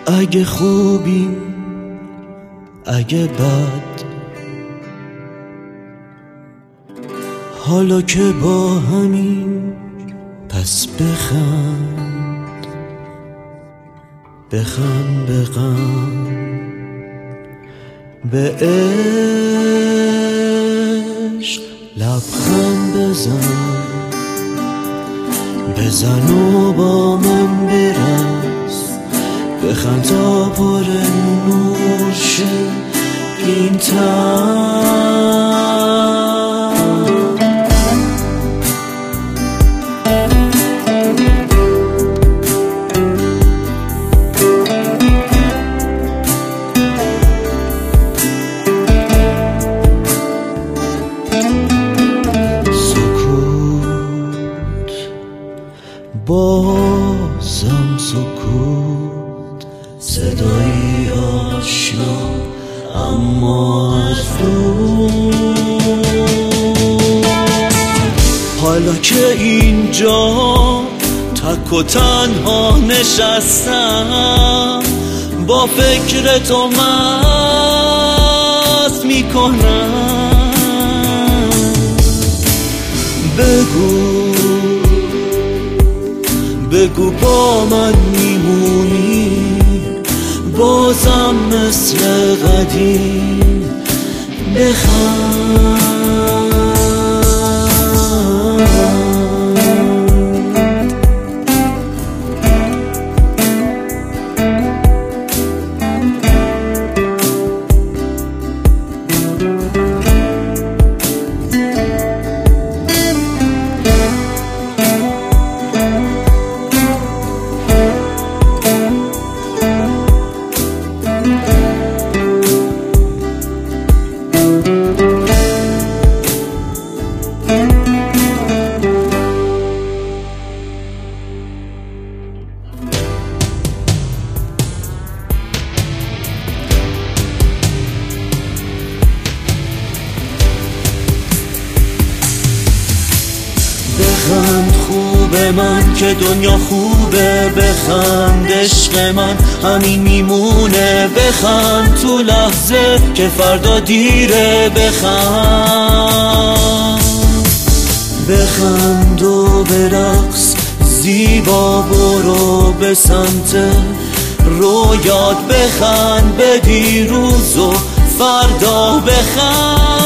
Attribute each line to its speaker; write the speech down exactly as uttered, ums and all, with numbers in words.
Speaker 1: اگه خوبی اگه بد، حالا که با همین پس بخند، بخند به غم، به عشق لبخند بزن، بزن و با من برس، بخند تا پر نور شه این تن. بازم سکوت، صدایی آشنا اما از دور. حالا که اینجا تک و تنها نشستم، با فکر تو مست میکنم. بگو بگو با من میمونی بازم مثل قدیم، بخند. بخند خوبه من که دنیا خوبه، بخند عشق من همین میمونه، بخند تو لحظه که فردا دیره، بخند بخند و برقص زیبا، برو به سمت رویات، بخند به دیروز و فردا، بخند